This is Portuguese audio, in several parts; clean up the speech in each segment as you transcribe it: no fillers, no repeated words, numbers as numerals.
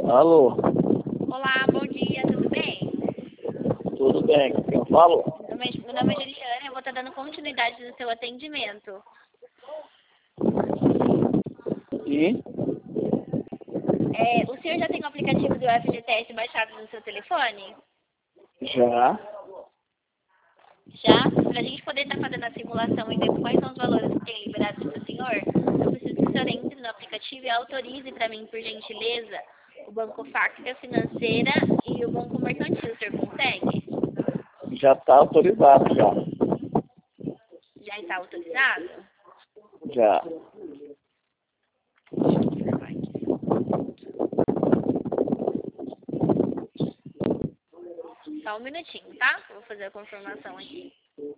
Alô, Olá, bom dia, tudo bem? tudo bem? Quem eu falo? Meu nome é Juliana, eu vou estar dando continuidade no seu atendimento. E? O senhor já tem o aplicativo do FGTS baixado no seu telefone? Já. Já? Para a gente poder estar fazendo a simulação e ver quais são os valores que tem liberados para o senhor, eu preciso que o senhor entre no aplicativo e autorize para mim, por gentileza, o Banco Facta Financeira e o Banco Mercantil. O senhor consegue? Já está autorizado, já. Já está autorizado? Já. Deixa eu observar aqui. Só um minutinho, tá? Eu vou fazer a confirmação aqui.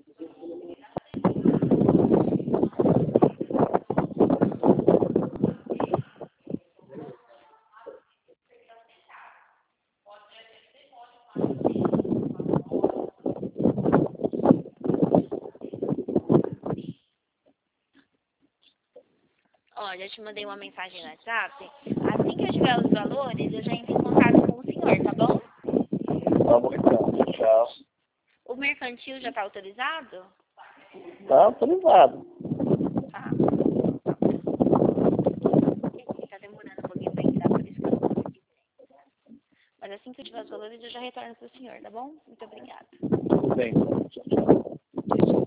Ó, já te mandei uma mensagem no WhatsApp. Assim que eu tiver os valores, eu já entro em contato com o senhor, tá bom? Tá bom então. Tchau. O mercantil já está autorizado? Tá autorizado. Tá. Tá demorando um pouquinho para entrar, por isso que eu não consegui. Mas assim que eu tiver os valores, eu já retorno para o senhor, tá bom? Muito obrigada. Tudo bem. Tchau, tchau.